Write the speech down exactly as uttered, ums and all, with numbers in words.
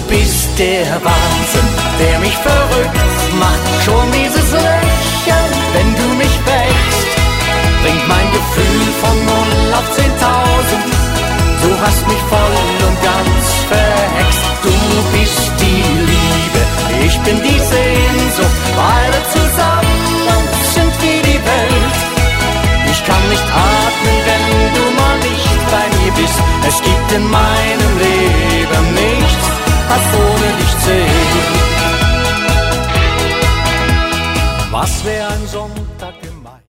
bist der Wahnsinn, der mich verrückt macht. Schon dieses Lächeln, wenn du mich wächst, bringt mein Gefühl von null auf zehntausend. Du hast mich voll und ganz verhext. Du bist die Liebe, ich bin die Sehnsucht. Beide zusammen sind wie die Welt. Ich kann nicht atmen, wenn du mal nicht bei mir bist. Es gibt in meinem